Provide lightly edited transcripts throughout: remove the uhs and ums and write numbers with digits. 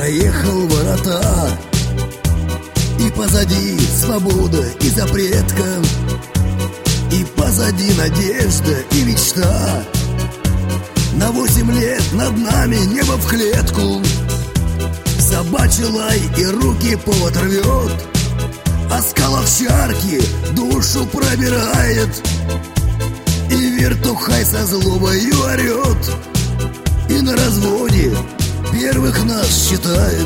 проехал ворота, и позади свобода и запретка, и позади надежда и мечта. На 8 лет над нами небо в клетку, собачий лай и руки повод рвет, а скала в чарке душу пробирает, и вертухай со злобою орет, и на разводе первых нас считает.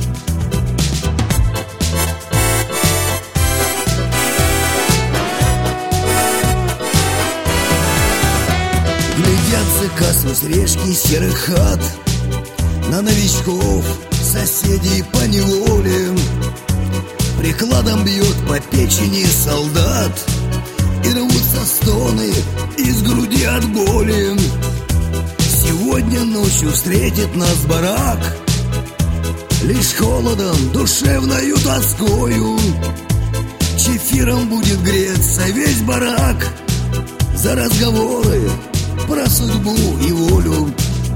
Глядятся космос решки серых хат, на новичков соседей по неволе. Прикладом бьет по печени солдат, и рвутся стоны из груди от боли. Сегодня ночью встретит нас барак лишь холодом, душевною тоскою. Чефиром будет греться весь барак за разговоры про судьбу и волю.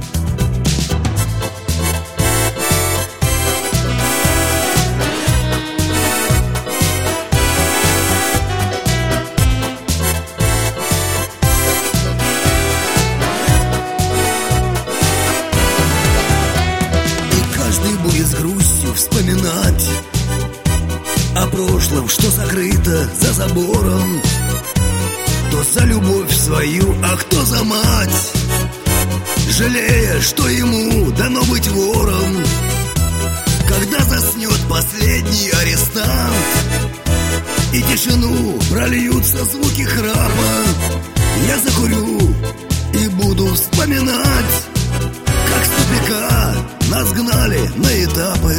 Будет с грустью вспоминать о прошлом, что закрыто за забором. Кто за любовь свою, а кто за мать, жалея, что ему дано быть вором. Когда заснет последний арестант, и тишину прольются звуки храпа, я закурю и буду вспоминать, как с тупика нас гнали на этапы.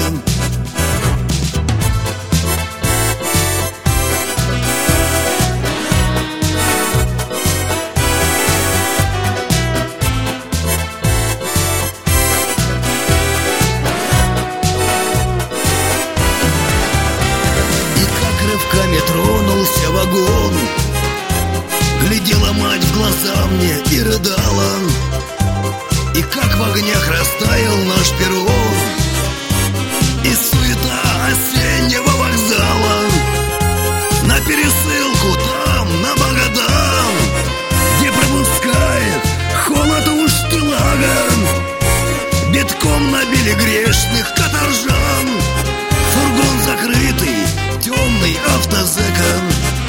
И как рывками тронулся вагон, глядела мать в глаза мне и рыдала. И как в огнях растаял наш перрон, и суета осеннего вокзала на пересылку там, на Магадан, где пропускает холод уж Елаган. Битком набили грешных каторжан, фургон закрытый, темный автозэкон.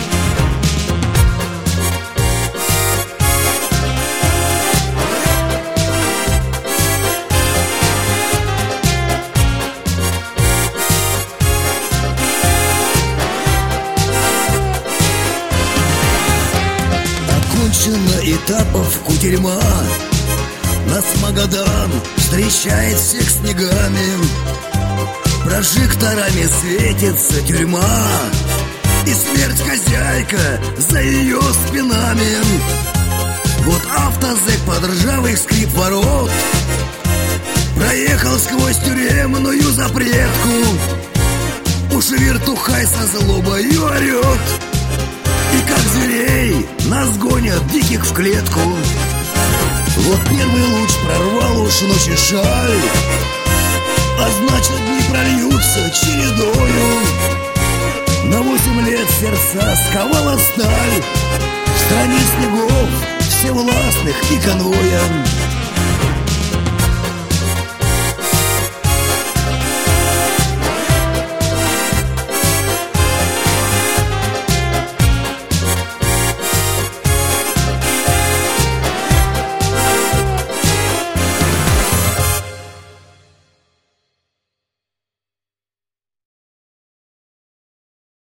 Этапов кутерьма, нас Магадан встречает всех снегами. Прожекторами светится тюрьма, и смерть хозяйка за ее спинами. Вот автозэк под ржавый скрип ворот проехал сквозь тюремную запретку. Уж вертухай со злобою орет, и как зверей нас гонят диких в клетку. Вот первый луч прорвал уж ночи шаль, а значит дни прольются чередою. На 8 лет сердца сковала сталь, в стране снегов всевластных и конвоя.